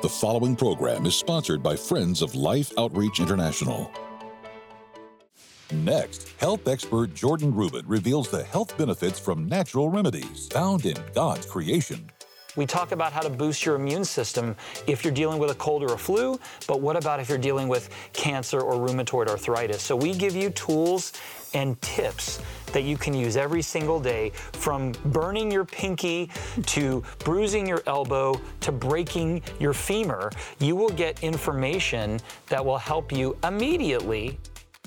The following program is sponsored by Friends of Life Outreach International. Next, health expert Jordan Rubin reveals the health benefits from natural remedies found in God's creation. We talk about how to boost your immune system if you're dealing with a cold or a flu, but what about if you're dealing with cancer or rheumatoid arthritis? So we give you tools and tips that you can use every single day, from burning your pinky to bruising your elbow to breaking your femur. You will get information that will help you immediately.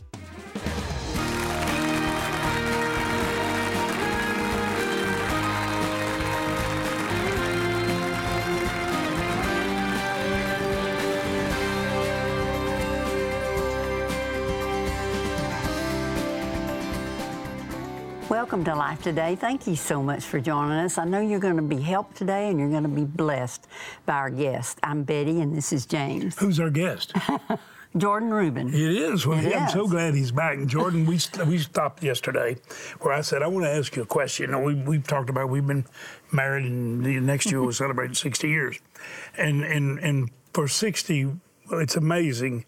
Welcome to Life Today. Thank you so much for joining us. I know you're going to be helped today and you're going to be blessed by our guest. I'm Betty and this is James. Who's our guest? Jordan Rubin. It is. Well, I'm so glad he's back. And Jordan, we stopped yesterday where I said, I want to ask you a question. And we've talked about, we've been married and next year we'll celebrate 60 years. And for 60, it's amazing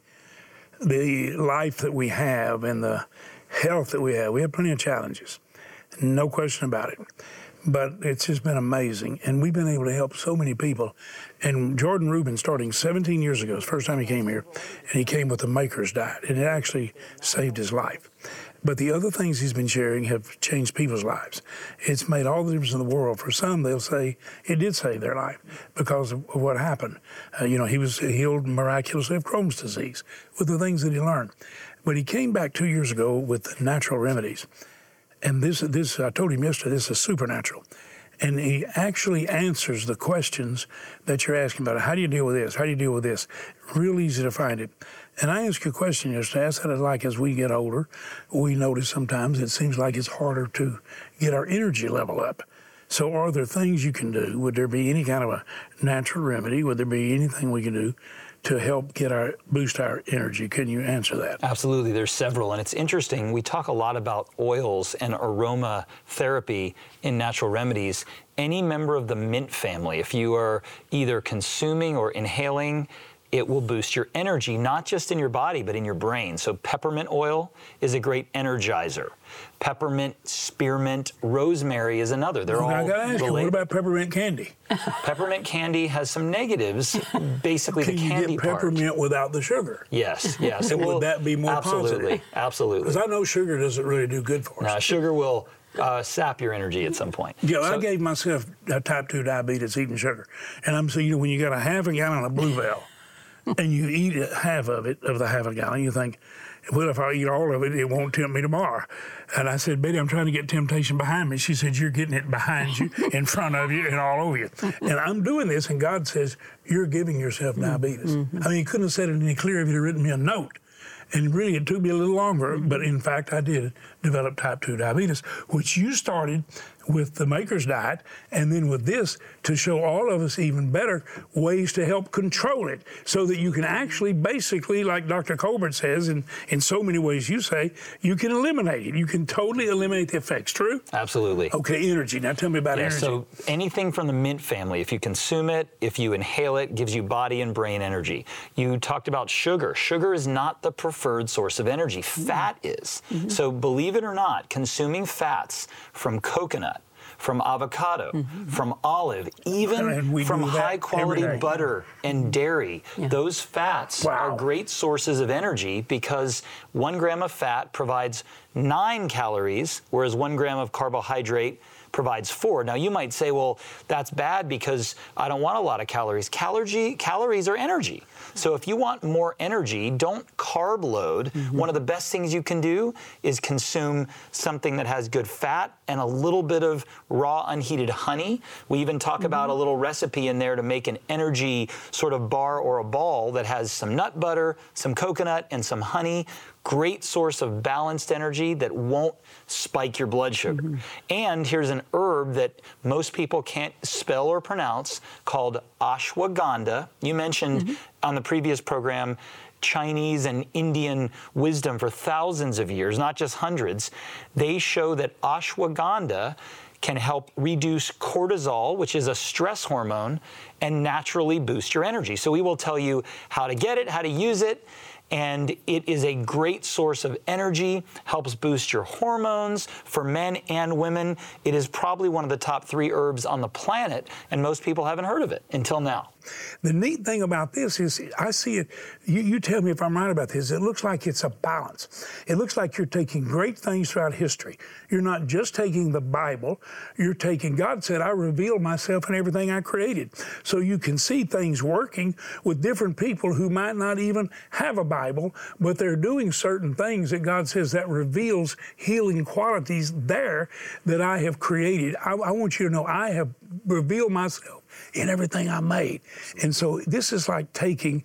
the life that we have and the health that we have. We have plenty of challenges. No question about it. But it's just been amazing. And we've been able to help so many people. And Jordan Rubin, starting 17 years ago, it's the first time he came here, and he came with the Maker's Diet. And it actually saved his life. But the other things he's been sharing have changed people's lives. It's made all the difference in the world. For some, they'll say it did save their life because of what happened. He was healed miraculously of Crohn's disease with the things that he learned. But he came back 2 years ago with natural remedies. And this I told him yesterday, this is supernatural. And he actually answers the questions that you're asking about. How do you deal with this? How do you deal with this? Real easy to find it. And I asked you a question yesterday. I said, like as we get older, we notice sometimes it seems like it's harder to get our energy level up. So are there things you can do? Would there be any kind of a natural remedy? Would there be anything we can do to help boost our energy? Can you answer that? Absolutely, there's several, and it's interesting. We talk a lot about oils and aroma therapy in natural remedies. Any member of the mint family, if you are either consuming or inhaling, it will boost your energy, not just in your body, but in your brain. So peppermint oil is a great energizer. Peppermint, spearmint, rosemary is another. They're all related. I gotta ask you, what about peppermint candy? Peppermint candy has some negatives, basically the candy part. Can you get peppermint without the sugar? Yes. Would that be more positive? Absolutely. Because I know sugar doesn't really do good for us. No, sugar will sap your energy at some point. Yeah, I gave myself type 2 diabetes eating sugar. And I'm saying, when you got a half a gallon of Blue Bell, and you eat half of the half a gallon, you think, well, if I eat all of it, it won't tempt me tomorrow. And I said, Betty, I'm trying to get temptation behind me. She said, you're getting it behind you, in front of you, and all over you. And I'm doing this, and God says, you're giving yourself diabetes. I mean, he couldn't have said it any clearer if he'd have written me a note. And really, it took me a little longer, but in fact, I did develop type 2 diabetes, which you started with the Maker's Diet, and then with this to show all of us even better ways to help control it so that you can actually basically, like Dr. Colbert says, and in so many ways you say, you can eliminate it. You can totally eliminate the effects, true? Absolutely. Okay, energy. Now tell me about energy. So anything from the mint family, if you consume it, if you inhale it, gives you body and brain energy. You talked about sugar. Sugar is not the preferred source of energy. Fat is. So believe it or not, consuming fats from coconut, from avocado, from olive, even from high-quality butter and dairy. Those fats are great sources of energy because 1 gram of fat provides 9 calories, whereas 1 gram of carbohydrate provides 4. Now, you might say, well, that's bad because I don't want a lot of calories. Calories are energy. So if you want more energy, don't carb load. One of the best things you can do is consume something that has good fat and a little bit of raw unheated honey. We even talk about a little recipe in there to make an energy sort of bar or a ball that has some nut butter, some coconut, and some honey. Great source of balanced energy that won't spike your blood sugar. And here's an herb that most people can't spell or pronounce called ashwagandha. You mentioned on the previous program Chinese and Indian wisdom for thousands of years, not just hundreds. They show that ashwagandha can help reduce cortisol, which is a stress hormone, and naturally boost your energy. So we will tell you how to get it, how to use it, and it is a great source of energy, helps boost your hormones for men and women. It is probably one of the top 3 herbs on the planet, and most people haven't heard of it until now. The neat thing about this is I see it, you tell me if I'm right about this, it looks like it's a balance. It looks like you're taking great things throughout history. You're not just taking the Bible, you're taking, God said, I reveal myself in everything I created. So you can see things working with different people who might not even have a Bible, but they're doing certain things that God says that reveals healing qualities there that I have created. I want you to know I have revealed myself in everything I made. And so this is like taking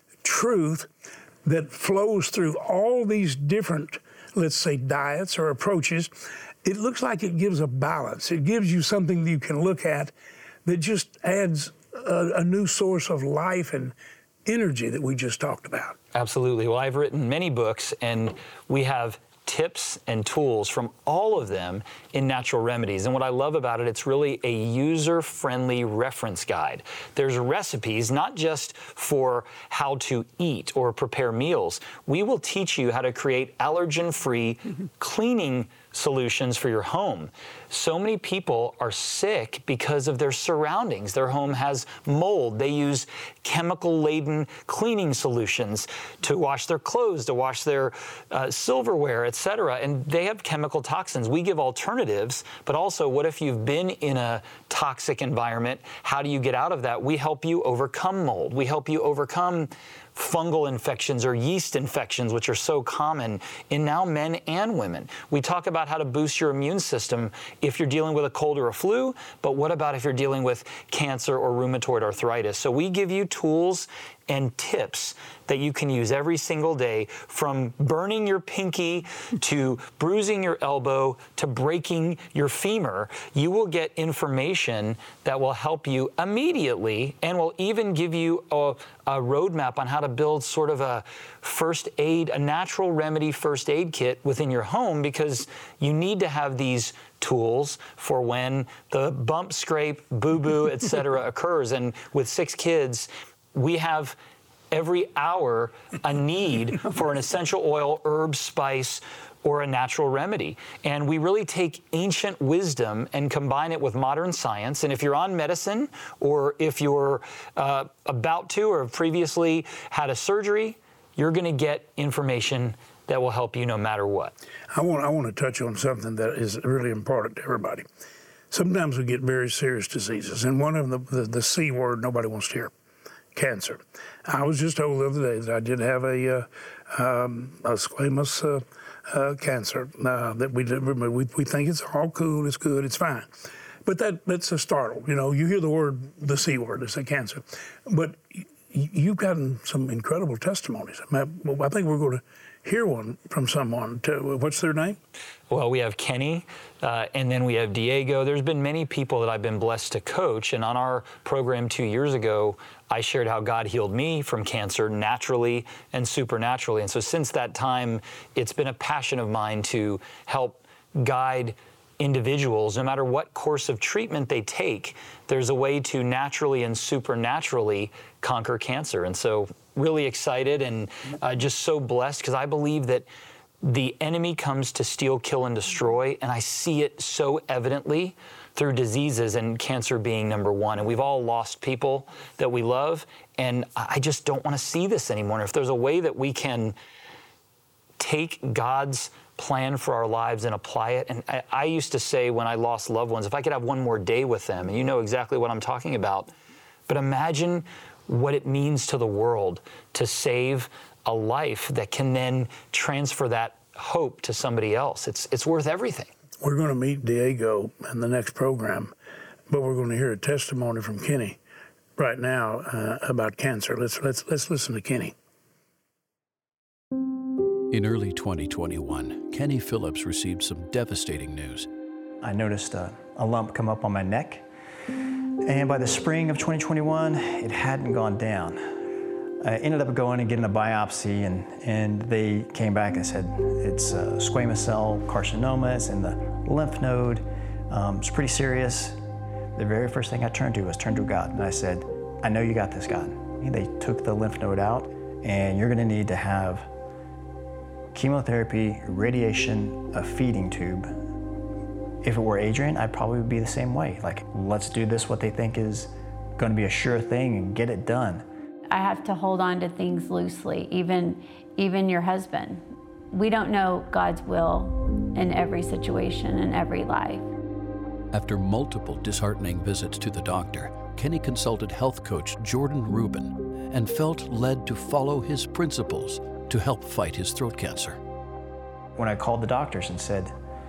truth that flows through all these different, let's say, diets or approaches. It looks like it gives a balance. It gives you something that you can look at that just adds a new source of life and energy that we just talked about. Absolutely. Well, I've written many books, and we have tips and tools from all of them in Natural Remedies. And what I love about it, it's really a user-friendly reference guide. There's recipes, not just for how to eat or prepare meals. We will teach you how to create allergen-free cleaning solutions for your home. So many people are sick because of their surroundings. Their home has mold. They use chemical-laden cleaning solutions to wash their clothes, to wash their silverware, etc. And they have chemical toxins. We give alternatives, but also what if you've been in a toxic environment? How do you get out of that? We help you overcome mold. We help you overcome fungal infections or yeast infections, which are so common in now men and women. We talk about how to boost your immune system if you're dealing with a cold or a flu, but what about if you're dealing with cancer or rheumatoid arthritis? So we give you tools and tips that you can use every single day, from burning your pinky to bruising your elbow to breaking your femur. You will get information that will help you immediately and will even give you a roadmap on how to build sort of a first aid, a natural remedy first aid kit within your home, because you need to have these tools for when the bump, scrape, boo-boo, etc. occurs. And with 6 kids, we have every hour a need for an essential oil, herb, spice, or a natural remedy. And we really take ancient wisdom and combine it with modern science. And if you're on medicine, or if you're about to or have previously had a surgery, you're going to get information that will help you no matter what. I want to touch on something that is really important to everybody. Sometimes we get very serious diseases, and one of them, the C word nobody wants to hear, cancer. I was just told the other day that I did have a squamous cancer that we did remove. We think it's all cool, it's good, it's fine. But that's a startle. You know, you hear the word, the C word, it's a cancer. But you've gotten some incredible testimonies. I think we're going to hear one from someone. What's their name? Well, we have Kenny, and then we have Diego. There's been many people that I've been blessed to coach, and on our program 2 years ago, I shared how God healed me from cancer naturally and supernaturally. And so since that time, it's been a passion of mine to help guide individuals, no matter what course of treatment they take, there's a way to naturally and supernaturally conquer cancer. And so really excited and just so blessed, because I believe that the enemy comes to steal, kill, and destroy, and I see it so evidently through diseases, and cancer being number one. And we've all lost people that we love, and I just don't want to see this anymore. If there's a way that we can take God's plan for our lives and apply it. And I used to say when I lost loved ones, if I could have one more day with them, and you know exactly what I'm talking about, but imagine what it means to the world to save a life that can then transfer that hope to somebody else. It's worth everything. We're going to meet Diego in the next program, but we're going to hear a testimony from Kenny right now about cancer. Let's listen to Kenny. In early 2021, Kenny Phillips received some devastating news. I noticed a lump come up on my neck, and by the spring of 2021, it hadn't gone down. I ended up going and getting a biopsy, and they came back and said it's squamous cell carcinoma, it's in the lymph node, It's pretty serious. The very first thing I turned to God. And I said, I know you got this, God. They took the lymph node out, and you're gonna need to have chemotherapy, radiation, a feeding tube. If it were Adrian, I'd probably be the same way. Like, let's do this, what they think is gonna be a sure thing, and get it done. I have to hold on to things loosely, even your husband. We don't know God's will in every situation, in every life. After multiple disheartening visits to the doctor, Kenny consulted health coach Jordan Rubin and felt led to follow his principles to help fight his throat cancer. When I called the doctors and said,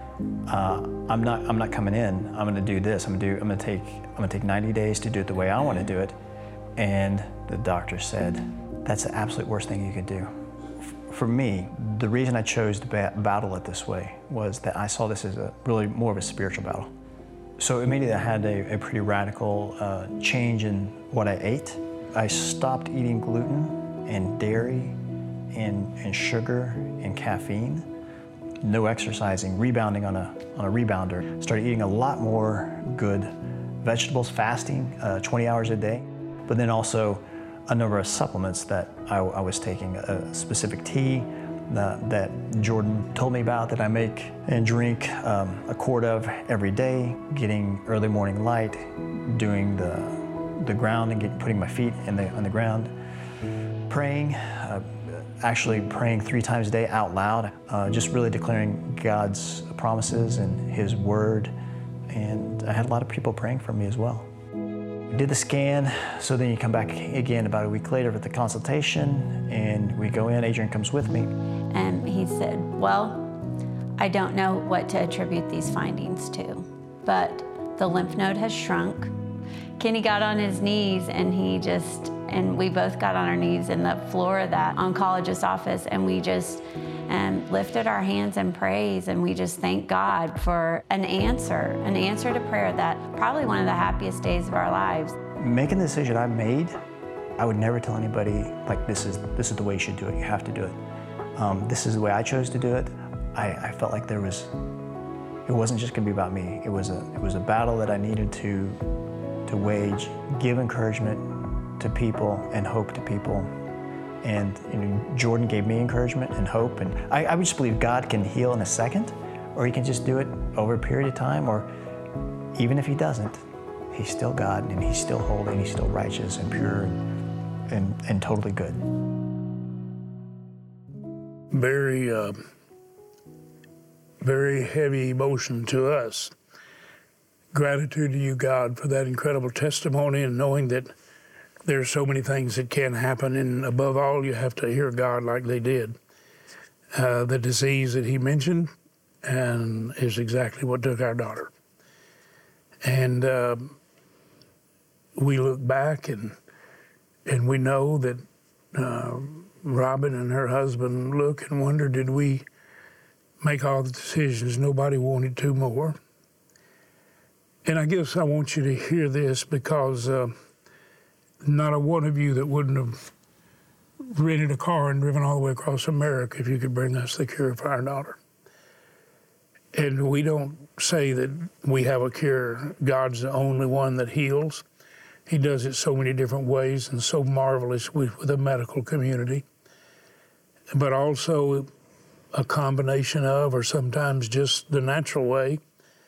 I'm not coming in, I'm gonna do this, I'm gonna take 90 days to do it the way I wanna do it. And the doctor said, that's the absolute worst thing you could do. For me, the reason I chose to battle it this way was that I saw this as really more of a spiritual battle. So immediately I had a pretty radical change in what I ate. I stopped eating gluten and dairy and sugar and caffeine. No exercising, rebounding on a rebounder. Started eating a lot more good vegetables, fasting 20 hours a day. But then also a number of supplements that I was taking, a specific tea that Jordan told me about that I make and drink a quart of every day, getting early morning light, doing the ground and putting my feet on the ground, praying, actually praying 3 times a day out loud, just really declaring God's promises and His word. And I had a lot of people praying for me as well. We did the scan, so then you come back again about a week later for the consultation, and we go in, Adrian comes with me. And he said, well, I don't know what to attribute these findings to, but the lymph node has shrunk. Kenny got on his knees and we both got on our knees in the floor of that oncologist's office, and we just lifted our hands in praise, and we just thanked God for an answer to prayer. That probably one of the happiest days of our lives. Making the decision I made, I would never tell anybody, like, this is the way you should do it, you have to do it. This is the way I chose to do it. I felt like it wasn't just gonna be about me. It was a battle that I needed to wage, give encouragement to people and hope to people. And Jordan gave me encouragement and hope. And I just believe God can heal in a second, or He can just do it over a period of time, or even if He doesn't, He's still God, and He's still holy, and He's still righteous and pure and totally good. Very, very heavy emotion to us. Gratitude to you, God, for that incredible testimony, and knowing that there's so many things that can happen, and above all, you have to hear God like they did. The disease that He mentioned and is exactly what took our daughter. And we look back and we know that Robin and her husband look and wonder, did we make all the decisions nobody wanted to more? And I guess I want you to hear this, because not a one of you that wouldn't have rented a car and driven all the way across America if you could bring us the cure for our daughter. And we don't say that we have a cure. God's the only one that heals. He does it so many different ways and so marvelous with the medical community. But also a combination of, or sometimes just the natural way.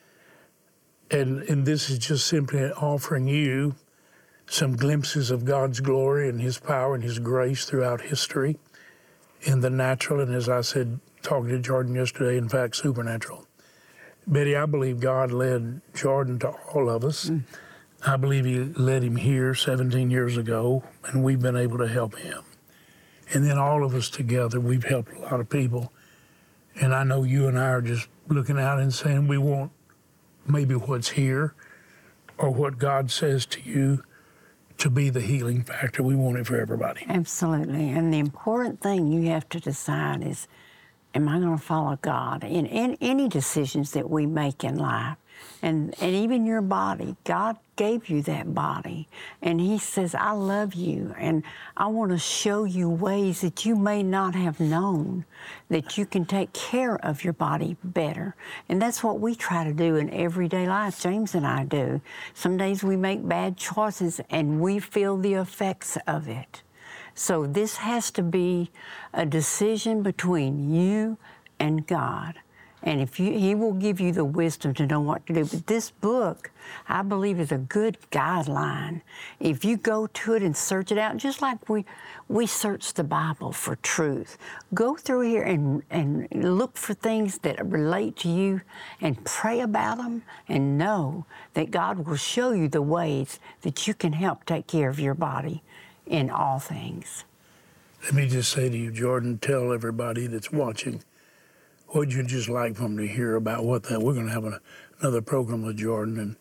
And this is just simply offering you some glimpses of God's glory and His power and His grace throughout history in the natural, and as I said, talking to Jordan yesterday, in fact, supernatural. Betty, I believe God led Jordan to all of us. I believe He led him here 17 years ago, and we've been able to help him. And then all of us together, we've helped a lot of people. And I know you and I are just looking out and saying we want maybe what's here or what God says to you to be the healing factor. We want it for everybody. Absolutely. And the important thing you have to decide is, am I going to follow God? In any decisions that we make in life, And even your body. God gave you that body. And he says, I love you. And I want to show you ways that you may not have known, that you can take care of your body better. And that's what we try to do in everyday life. James and I do. Some days we make bad choices and we feel the effects of it. So this has to be a decision between you and God. And he will give you the wisdom to know what to do. But this book, I believe, is a good guideline. If you go to it and search it out, just like we search the Bible for truth, go through here and look for things that relate to you and pray about them and know that God will show you the ways that you can help take care of your body in all things. Let me just say to you, Jordan, tell everybody that's watching what you'd just like for them to hear about what that. We're going to have another program with Jordan, and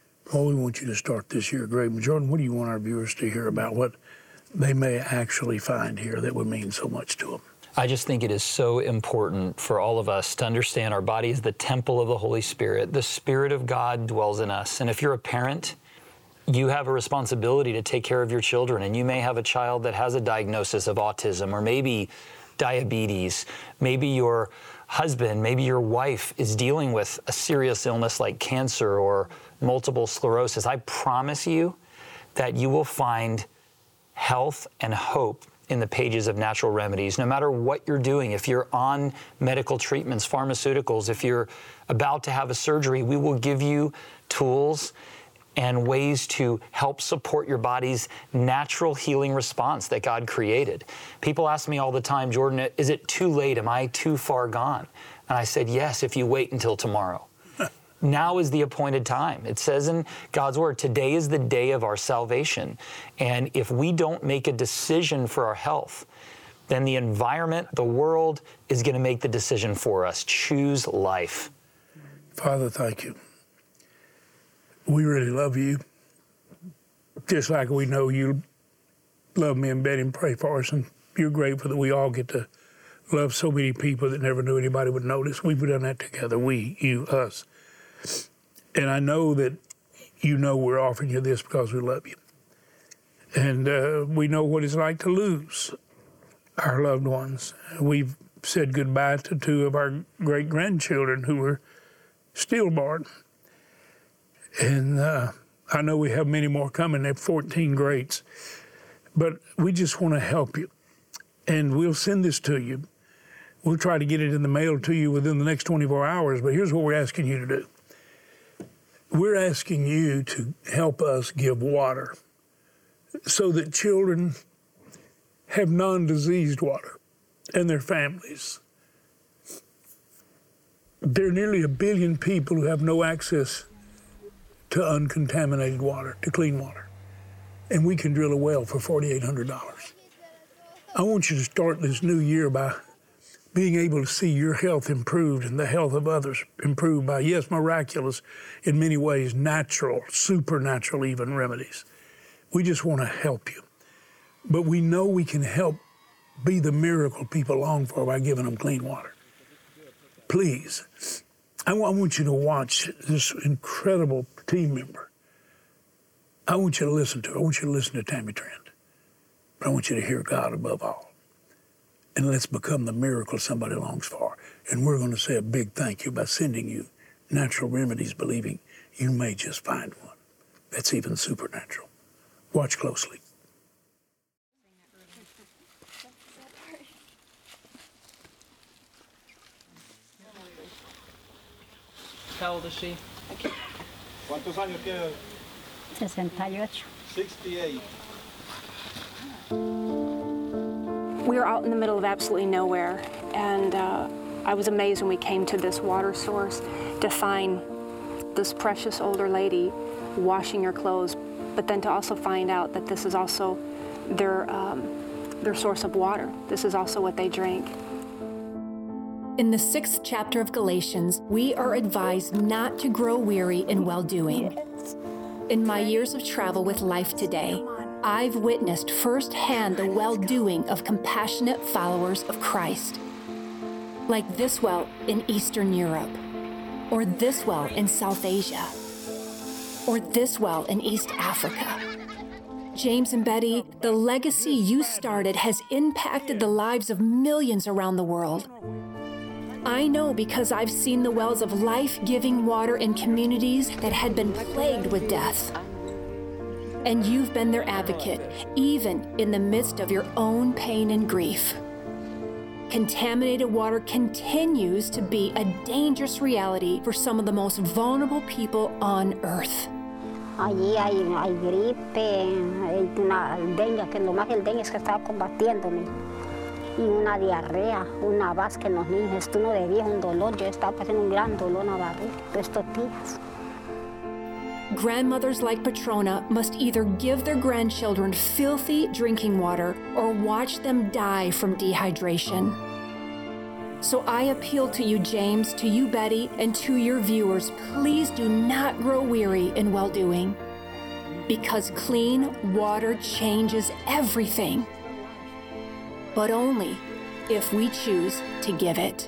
we want you to start this year great. Jordan, what do you want our viewers to hear about what they may actually find here that would mean so much to them? I just think it is so important for all of us to understand our body is the temple of the Holy Spirit. The Spirit of God dwells in us. And if you're a parent, you have a responsibility to take care of your children. And you may have a child that has a diagnosis of autism or maybe diabetes. Maybe your husband, maybe your wife is dealing with a serious illness like cancer or multiple sclerosis. I promise you that you will find health and hope in the pages of Natural Remedies, no matter what you're doing. If you're on medical treatments, pharmaceuticals, if you're about to have a surgery, we will give you tools and ways to help support your body's natural healing response that God created. People ask me all the time, Jordan, is it too late? Am I too far gone? And I said, yes, if you wait until tomorrow. Now is the appointed time. It says in God's Word, today is the day of our salvation. And if we don't make a decision for our health, then the environment, the world, is going to make the decision for us. Choose life. Father, thank you. We really love you, just like we know you love me and Betty and pray for us. And you're grateful that we all get to love so many people that never knew anybody would notice. We've done that together, we, you, us. And I know that you know we're offering you this because we love you. And we know what it's like to lose our loved ones. We've said goodbye to 2 of our great-grandchildren who were stillborn. And I know we have many more coming. They're 14 greats. But we just want to help you. And we'll send this to you. We'll try to get it in the mail to you within the next 24 hours. But here's what we're asking you to do. We're asking you to help us give water so that children have non-diseased water and their families. There are nearly 1 billion people who have no access to uncontaminated water, to clean water. And we can drill a well for $4,800. I want you to start this new year by being able to see your health improved and the health of others improved by, yes, miraculous, in many ways, natural, supernatural even remedies. We just want to help you. But we know we can help be the miracle people long for by giving them clean water. Please, I want you to watch this incredible team member. I want you to listen to her. I want you to listen to Tammy Trent. But I want you to hear God above all. And let's become the miracle somebody longs for. And we're going to say a big thank you by sending you Natural Remedies, believing you may just find one that's even supernatural. Watch closely. How old is she? ¿Cuántos años tiene? 68. 68. We were out in the middle of absolutely nowhere, and I was amazed when we came to this water source to find this precious older lady washing her clothes, but then to also find out that this is also their source of water. This is also what they drink. In the 6th chapter of Galatians, we are advised not to grow weary in well-doing. In my years of travel with Life Today, I've witnessed firsthand the well-doing of compassionate followers of Christ, like this well in Eastern Europe. or this well in South Asia, or this well in East Africa. James and Betty, the legacy you started has impacted the lives of millions around the world. I know because I've seen the wells of life-giving water in communities that had been plagued with death. And you've been their advocate, even in the midst of your own pain and grief. Contaminated water continues to be a dangerous reality for some of the most vulnerable people on earth. Allí hay gripe, hay una dengue, que lo más que el dengue es que estaba combatiéndome. Y una diarrea, una vasca en los niños. Esto no debía, un dolor. Yo estaba pasando un gran dolor en la barriga estos días. Grandmothers like Petrona must either give their grandchildren filthy drinking water or watch them die from dehydration. So I appeal to you, James, to you, Betty, and to your viewers, please do not grow weary in well-doing, because clean water changes everything, but only if we choose to give it.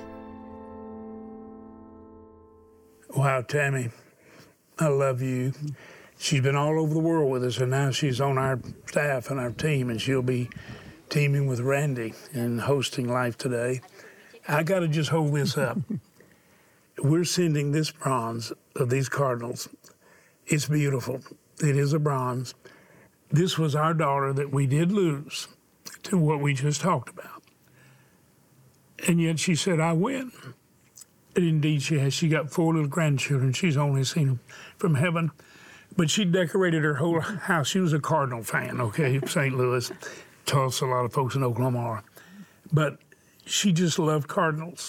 Wow, Tammy, I love you. She's been all over the world with us, and now she's on our staff and our team, and she'll be teaming with Randy and hosting Life Today. I got to just hold this up. We're sending this bronze of these cardinals. It's beautiful. It is a bronze. This was our daughter that we did lose to what we just talked about. And yet she said, I win. And indeed she has. She got 4 little grandchildren. She's only seen them from heaven. But she decorated her whole house. She was a Cardinal fan, okay, St. Louis, Tulsa, a lot of folks in Oklahoma are. But she just loved cardinals.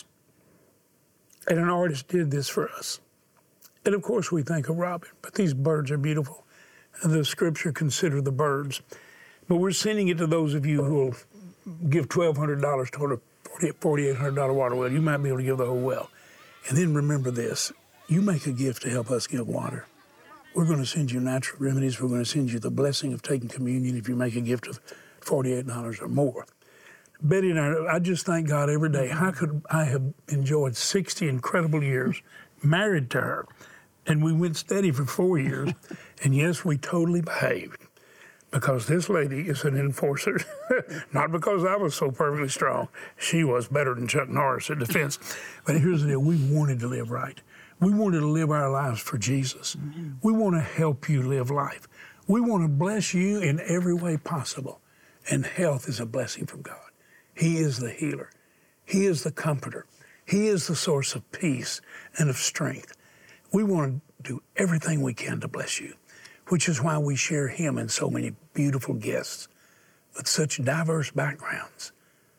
And an artist did this for us. And of course we think of Robin, but these birds are beautiful. The scripture, consider the birds. But we're sending it to those of you who will give $1,200 toward a $4,800 water well. You might be able to give the whole well. And then remember this, you make a gift to help us give water. We're going to send you natural remedies. We're going to send you the blessing of taking communion if you make a gift of $48 or more. Betty and I just thank God every day. How could I have enjoyed 60 incredible years married to her? And we went steady for 4 years. And yes, we totally behaved because this lady is an enforcer. Not because I was so perfectly strong. She was better than Chuck Norris at defense. But here's the deal, we wanted to live right. We wanted to live our lives for Jesus. We want to help you live life. We want to bless you in every way possible. And health is a blessing from God. He is the healer. He is the comforter. He is the source of peace and of strength. We want to do everything we can to bless you, which is why we share him and so many beautiful guests with such diverse backgrounds.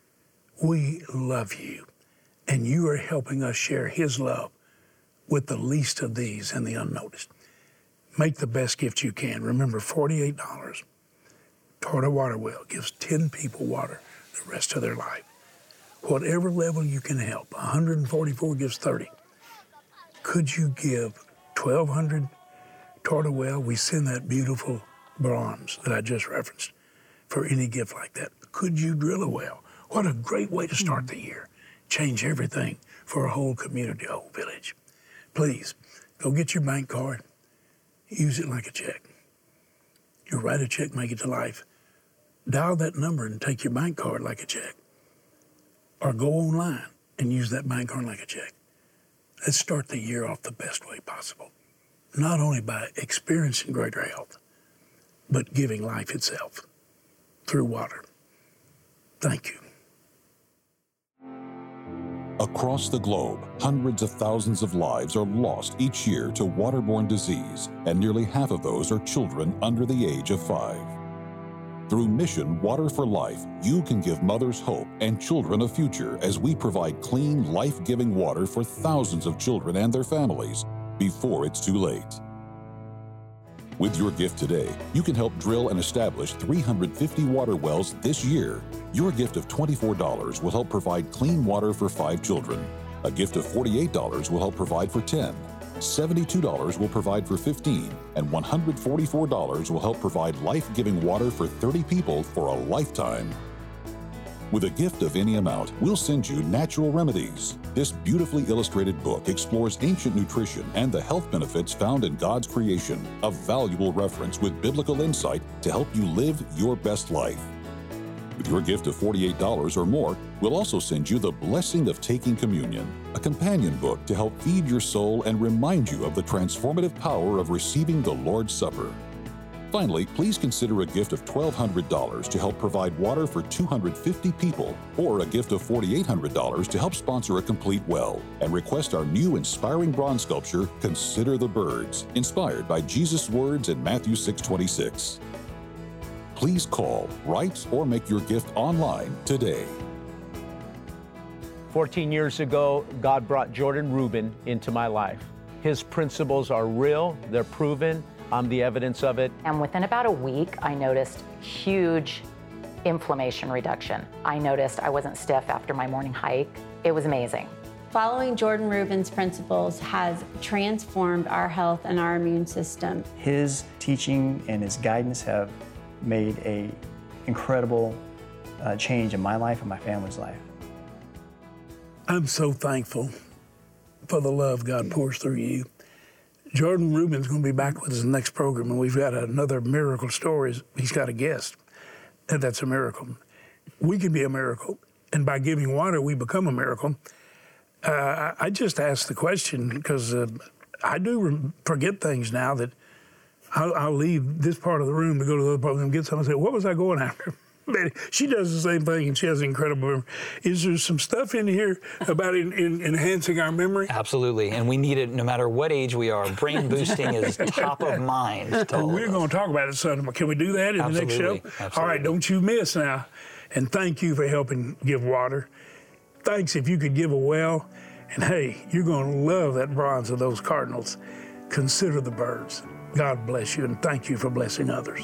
We love you, and you are helping us share his love with the least of these and the unnoticed. Make the best gift you can. Remember, $48 toward a water well gives 10 people water the rest of their life. Whatever level you can help, 144 gives 30. Could you give $1,200 toward a well? We send that beautiful bronze that I just referenced for any gift like that. Could you drill a well? What a great way to start the year. Change everything for a whole community, a whole village. Please, go get your bank card. Use it like a check. You write a check, make it to Life. Dial that number and take your bank card like a check. Or go online and use that bank card like a check. Let's start the year off the best way possible. Not only by experiencing greater health, but giving life itself through water. Thank you. Across the globe, hundreds of thousands of lives are lost each year to waterborne disease, and nearly half of those are children under the age of 5. Through Mission Water for Life, you can give mothers hope and children a future as we provide clean, life-giving water for thousands of children and their families before it's too late. With your gift today, you can help drill and establish 350 water wells this year. Your gift of $24 will help provide clean water for 5 children. A gift of $48 will help provide for 10. $72 will provide for 15, and $144 will help provide life-giving water for 30 people for a lifetime. With a gift of any amount, we'll send you Natural Remedies. This beautifully illustrated book explores ancient nutrition and the health benefits found in God's creation, a valuable reference with biblical insight to help you live your best life. With your gift of $48 or more, we'll also send you The Blessing of Taking Communion, a companion book to help feed your soul and remind you of the transformative power of receiving the Lord's Supper. Finally, please consider a gift of $1,200 to help provide water for 250 people, or a gift of $4,800 to help sponsor a complete well, and request our new inspiring bronze sculpture, Consider the Birds, inspired by Jesus' words in Matthew 6:26. Please call, write, or make your gift online today. 14 years ago, God brought Jordan Rubin into my life. His principles are real, they're proven. I'm the evidence of it. And within about a week, I noticed huge inflammation reduction. I noticed I wasn't stiff after my morning hike. It was amazing. Following Jordan Rubin's principles has transformed our health and our immune system. His teaching and his guidance have made an incredible change in my life and my family's life. I'm so thankful for the love God pours through you. Jordan Rubin's going to be back with us in the next program, and we've got another miracle story. He's got a guest, and that's a miracle. We can be a miracle, and by giving water, we become a miracle. I just asked the question because I do forget things now that I'll leave this part of the room to go to the other part of the room and get something and say, what was I going after? She does the same thing, and she has incredible memory. Is there some stuff in here about enhancing our memory? Absolutely, and we need it no matter what age we are. Brain boosting is top of mind to all We're going to talk about it Sunday. Can we do that in the next show? Absolutely. All right, don't you miss now. And thank you for helping give water. Thanks if you could give a well. And hey, you're going to love that bronze of those Cardinals. Consider the Birds. God bless you, and thank you for blessing others.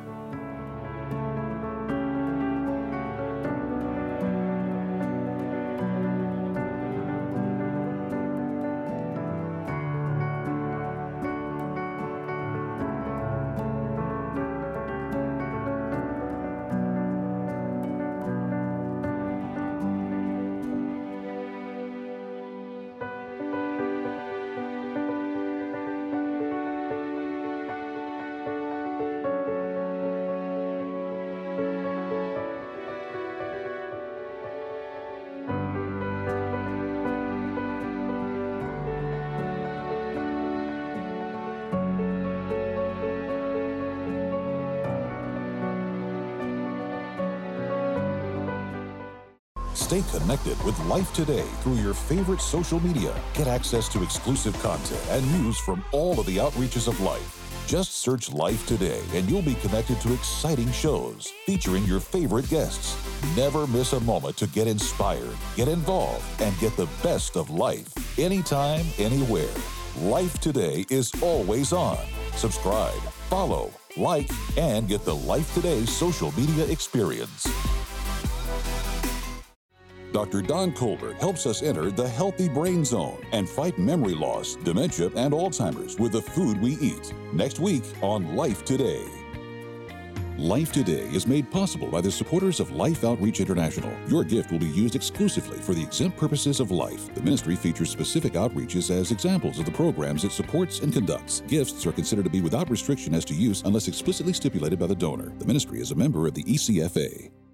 Stay connected with Life Today through your favorite social media. Get access to exclusive content and news from all of the outreaches of Life. Just search Life Today and you'll be connected to exciting shows featuring your favorite guests. Never miss a moment to get inspired, get involved, and get the best of life. Anytime, anywhere. Life Today is always on. Subscribe, follow, like, and get the Life Today social media experience. Dr. Don Colbert helps us enter the healthy brain zone and fight memory loss, dementia, and Alzheimer's with the food we eat. Next week on Life Today. Life Today is made possible by the supporters of Life Outreach International. Your gift will be used exclusively for the exempt purposes of Life. The ministry features specific outreaches as examples of the programs it supports and conducts. Gifts are considered to be without restriction as to use unless explicitly stipulated by the donor. The ministry is a member of the ECFA.